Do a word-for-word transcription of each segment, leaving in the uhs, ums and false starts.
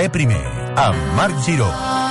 primer, amb Marc Giró.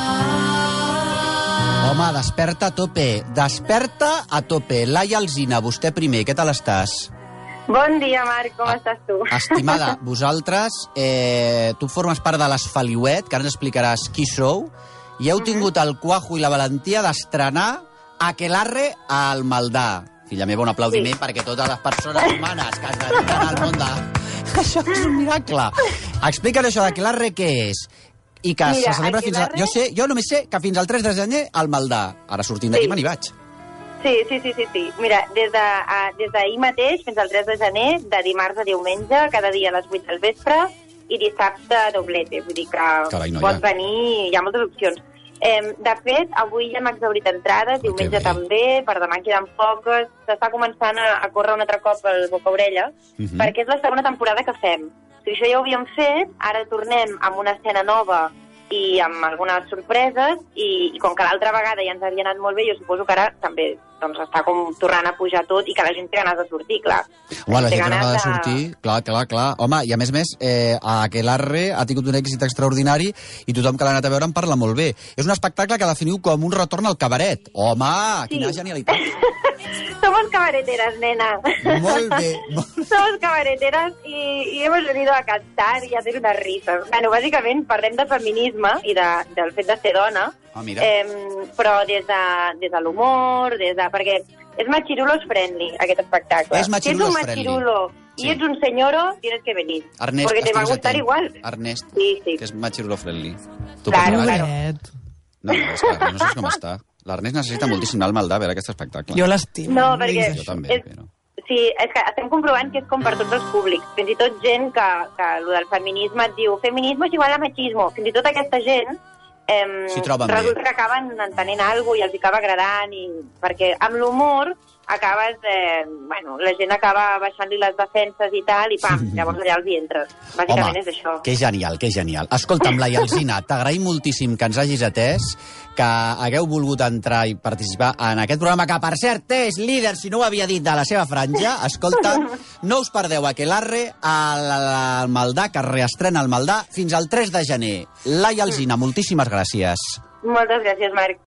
Home, desperta a tope. Desperta a tope. Laia Alsina, vostè primer. Què tal estàs? Bon dia, Marc. Com Ah, estàs tu? Estimada, vosaltres, eh, tu formes part de l'Esfaliuet, que ara ens explicaràs qui sou, i heu tingut el cuajo i la valentia d'estrenar Aquelarre al Maldà. Filla meva, un aplaudiment sí. perquè totes les persones humanes que es dediquen al món de... Això és un miracle. Explica'n això d'Aquelarre què és. I que Mira, se celebra fins a... Aquelarre... Jo, sé, jo només sé que fins al tres de gener al Maldà. Ara sortint d'aquí Sí. me n'hi vaig. Sí, sí, sí, sí, sí. Mira, des de, uh, des d'ahir mateix fins al tres de gener, de dimarts a diumenge, cada dia a les vuit del vespre, i dissabte doblete. Vull dir que Carai, noia. pots venir, hi ha moltes opcions. Eh, de fet, avui ja hem exhaurit entrades, diumenge bé. també, per demà queden poques, s'està començant a, a córrer un altre cop el boca-orella, Uh -huh. perquè és la segona temporada que fem. O sigui, això ja ho havíem fet, ara tornem amb una escena nova i amb algunes sorpreses, i, i com que l'altra vegada ja ens havia anat molt bé, jo suposo que ara també doncs, està com tornant a pujar tot i que la gent té ganes de sortir, clar. Home, la Té gent té ganes de de- sortir, clar, clar, clar. Home, i a més a més, eh, Aquelarre ha tingut un èxit extraordinari i tothom que l'ha anat a veure en parla molt bé. És un espectacle que definiu com un retorn al cabaret. Home, Sí. quina genialitat. Somos cabareteras, nena. Molt bé. Molt... Somos cabareteras y, y hemos venido a cantar y a hacer unas risas. Bueno, bàsicament parlem de feminisme i de, del fet de ser dona, Ah, mira. eh, però des de, des de l'humor, des de... perquè és machirulos friendly, aquest espectacle. És machirulos si ets un friendly. machirulo Sí. y ets un señoro, tienes que venir. Ernest, porque te va a estigues gustar atent. igual. Ernest, Sí, sí. que és machirulo friendly. Tu Claro, pots anar? claro. No, no, és que no saps com està. L'Ernest necessita moltíssim anar al Maldà a veure aquest espectacle. Jo l'estimo. No, em perquè... diguis Jo això. també, és, però... Sí, és que estem comprovant que és com per tots els públics. Fins i tot gent que, que el del feminisme et diu feminisme és igual a machismo. Fins i tot aquesta gent eh, S'hi troben bé. resulta que acaben entenent alguna cosa i els acaba agradant, i, perquè amb l'humor acabes... Eh, bueno, la gent acaba baixant-li les defenses i tal, i pam, llavors allà els hi entres. Bàsicament Home, és això. que genial, que genial. Escolta'm, Laia Alsina, t'agraïm moltíssim que ens hagis atès, que hagueu volgut entrar i participar en aquest programa, que per cert és líder, si no ho havia dit, de la seva franja. Escolta, no us perdeu Aquelarre al, al Maldà, que es reestrena al Maldà, fins al tres de gener. Laia Alsina, moltíssimes gràcies. Moltes gràcies, Marc.